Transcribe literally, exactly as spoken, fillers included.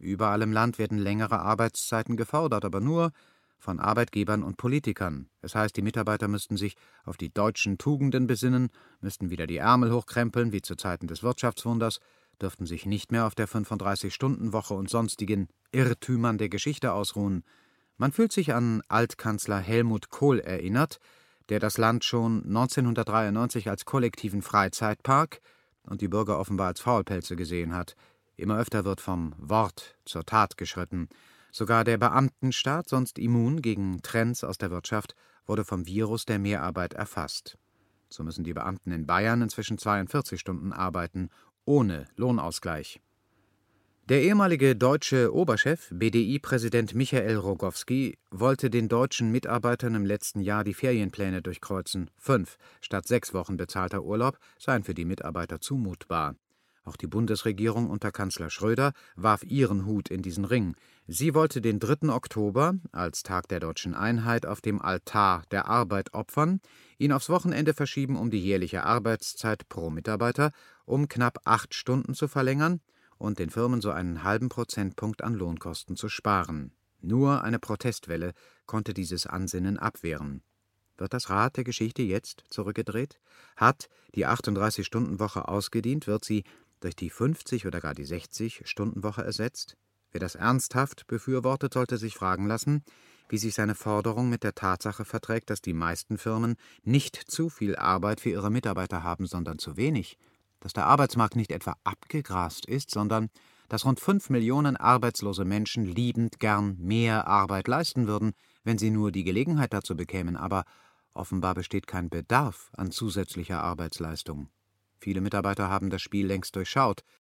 Überall im Land werden längere Arbeitszeiten gefordert, aber nur von Arbeitgebern und Politikern. Das heißt, die Mitarbeiter müssten sich auf die deutschen Tugenden besinnen, müssten wieder die Ärmel hochkrempeln, wie zu Zeiten des Wirtschaftswunders, dürften sich nicht mehr auf der fünfunddreißig-Stunden-Woche und sonstigen Irrtümern der Geschichte ausruhen. Man fühlt sich an Altkanzler Helmut Kohl erinnert, der das Land schon neunzehnhundertdreiundneunzig als kollektiven Freizeitpark und die Bürger offenbar als Faulpelze gesehen hat. Immer öfter wird vom Wort zur Tat geschritten. Sogar der Beamtenstaat, sonst immun gegen Trends aus der Wirtschaft, wurde vom Virus der Mehrarbeit erfasst. So müssen die Beamten in Bayern inzwischen zweiundvierzig Stunden arbeiten, ohne Lohnausgleich. Der ehemalige deutsche Oberchef, B D I-Präsident Michael Rogowski, wollte den deutschen Mitarbeitern im letzten Jahr die Ferienpläne durchkreuzen. Fünf statt sechs Wochen bezahlter Urlaub seien für die Mitarbeiter zumutbar. Auch die Bundesregierung unter Kanzler Schröder warf ihren Hut in diesen Ring. Sie wollte den dritten Oktober als Tag der deutschen Einheit auf dem Altar der Arbeit opfern, ihn aufs Wochenende verschieben, um die jährliche Arbeitszeit pro Mitarbeiter um knapp acht Stunden zu verlängern und den Firmen so einen halben Prozentpunkt an Lohnkosten zu sparen. Nur eine Protestwelle konnte dieses Ansinnen abwehren. Wird das Rad der Geschichte jetzt zurückgedreht? Hat die achtunddreißig-Stunden-Woche ausgedient? Wird sie durch die fünfzig- oder gar die sechzig-Stunden-Woche ersetzt? Wer das ernsthaft befürwortet, sollte sich fragen lassen, wie sich seine Forderung mit der Tatsache verträgt, dass die meisten Firmen nicht zu viel Arbeit für ihre Mitarbeiter haben, sondern zu wenig. Dass der Arbeitsmarkt nicht etwa abgegrast ist, sondern dass rund fünf Millionen arbeitslose Menschen liebend gern mehr Arbeit leisten würden, wenn sie nur die Gelegenheit dazu bekämen, aber offenbar besteht kein Bedarf an zusätzlicher Arbeitsleistung. Viele Mitarbeiter haben das Spiel längst durchschaut.